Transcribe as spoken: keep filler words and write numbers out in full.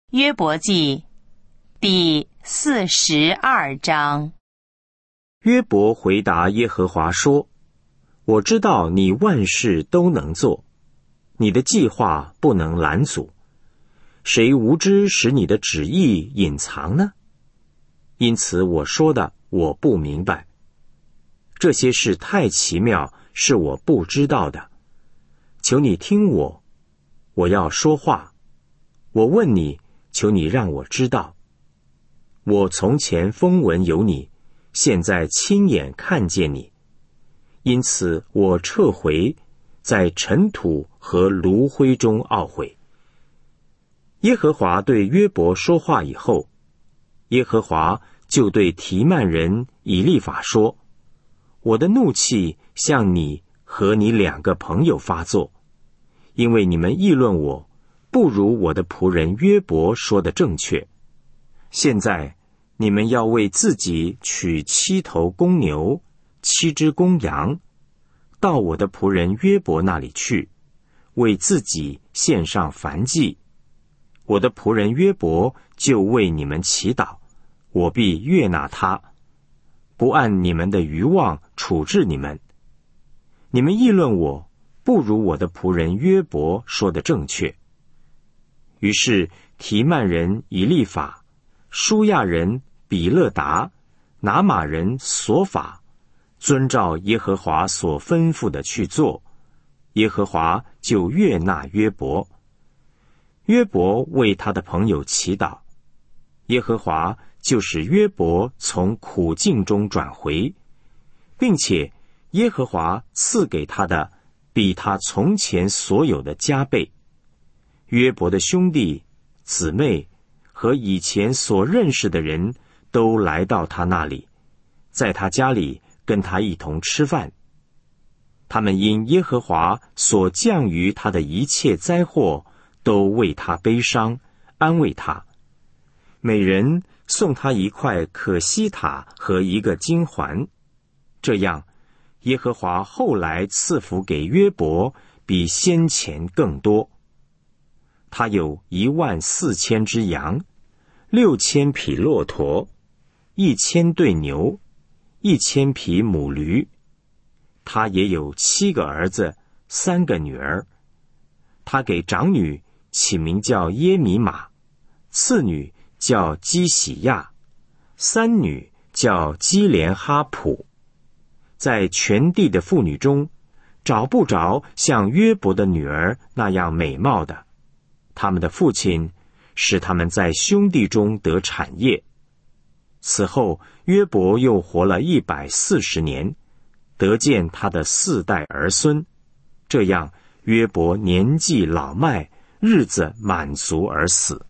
约伯记第四十二章。 约伯回答耶和华说：我知道你万事都能做，你的计划不能拦阻，谁无知使你的旨意隐藏呢？因此我说的我不明白，这些事太奇妙，是我不知道的。求你听我，我要说话。我问你，求你让我知道。我从前风闻有你，现在亲眼看见你，因此我撤回，在尘土和炉灰中懊悔。耶和华对约伯说话以后，耶和华就对提曼人以利法说：我的怒气向你和你两个朋友发作，因为你们议论我，不如我的仆人约伯说的正确。现在你们要为自己取七头公牛，七只公羊，到我的仆人约伯那里去，为自己献上燔祭。我的仆人约伯就为你们祈祷，我必悦纳他，不按你们的愚妄处置你们。你们议论我，不如我的仆人约伯说的正确。于是提曼人以利法、舒亚人比勒达、拿玛人索法，遵照耶和华所吩咐的去做，耶和华就悦纳约伯。约伯为他的朋友祈祷，耶和华就使约伯从苦境中转回，并且耶和华赐给他的比他从前所有的加倍。约伯的兄弟、姊妹和以前所认识的人都来到他那里，在他家里跟他一同吃饭。他们因耶和华所降于他的一切灾祸，都为他悲伤，安慰他。每人送他一块可西塔和一个金环。这样，耶和华后来赐福给约伯，比先前更多。他有一万四千只羊，六千匹骆驼，一千对牛，一千匹母驴。他也有七个儿子，三个女儿。他给长女起名叫耶米玛，次女叫基喜亚，三女叫基连哈普。在全地的妇女中，找不着像约伯的女儿那样美貌的。他们的父亲使他们在兄弟中得产业。此后约伯又活了一百四十年，得见他的四代儿孙。这样约伯年纪老迈，日子满足而死。